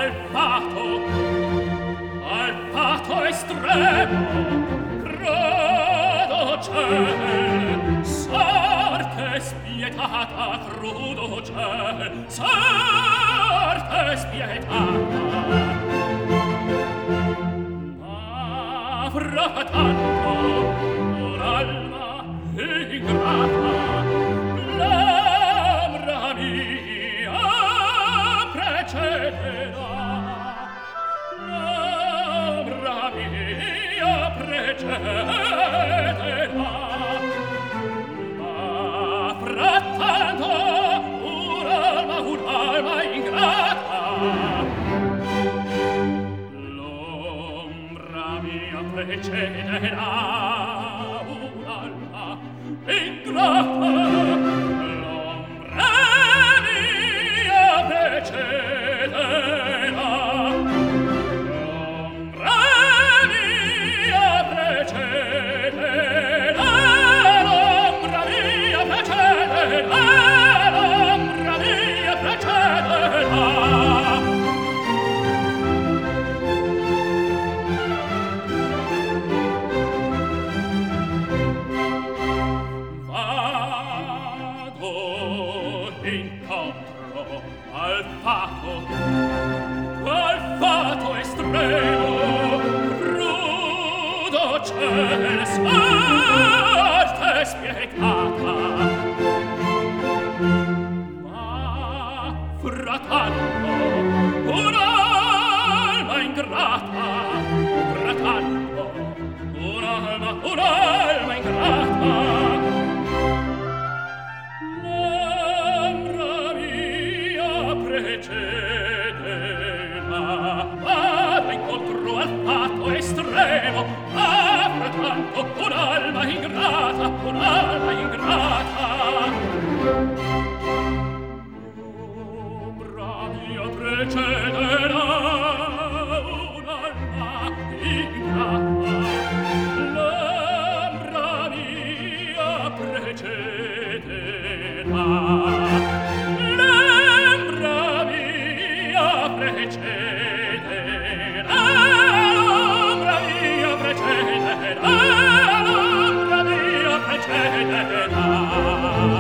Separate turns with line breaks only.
al fato estremo, credo ciel, sorte spietata, crudo ciel, sorte spietata. Ma frattanto, un'alma ingrata, l'ombra mia precederà, l'ombra mia precederà. Ma frattanto un'alma ingrata, l'ombra mia precederà, un'alma ingrata. Al fato estremo, rudo ciel, sorte spietata. Ma frattanto un'alma ingrata, frattanto un'alma ingrata, vada incontro al fatto estremo, ma frattanto un'alma ingrata, un'alma ingrata. L'ombra mia precederà, un'alma ingrata, l'ombra mia precederà. Precederà.